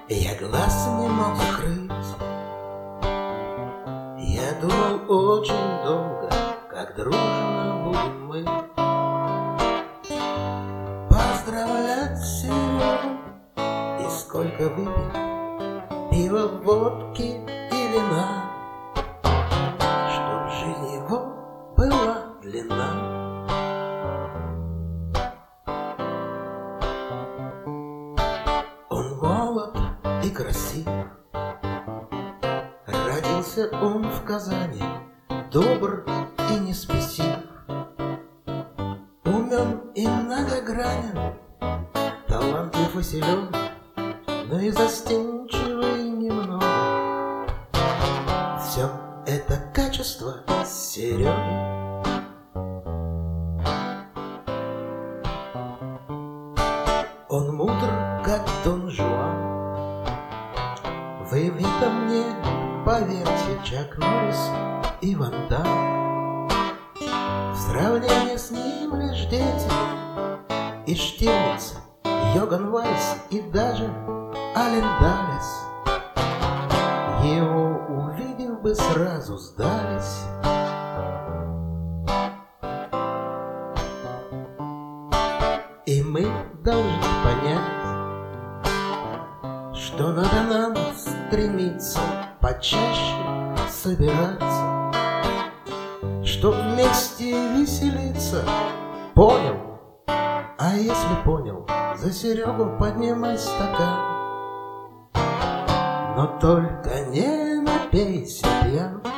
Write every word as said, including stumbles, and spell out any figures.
Я глаз не мог закрыть. Я думал очень долго, как дружно будем мы поздравлять Серегу. И сколько выпить пива, водки и вина, чтоб жизнь его была длинна. Он молод и красив, родился он в Казани, добр и не спесив, умен и многогранен, талантлив и силен, но и застенчивый немного. Все это качество Сереги. Он мудр, как Дон Жуан. Вы в это мне поверьте, Чак Норрис и Ван Дам. В сравнении с ним лишь дети, и Штирлиц, Йоган Вайс и даже Ален Даллес. Его увидев бы сразу сдались. И мы должны понять, что надо нам стремиться почаще собираться, чтоб вместе веселиться. Понял? А если понял, за Серегу поднимай стакан. Но только не напейся пьян.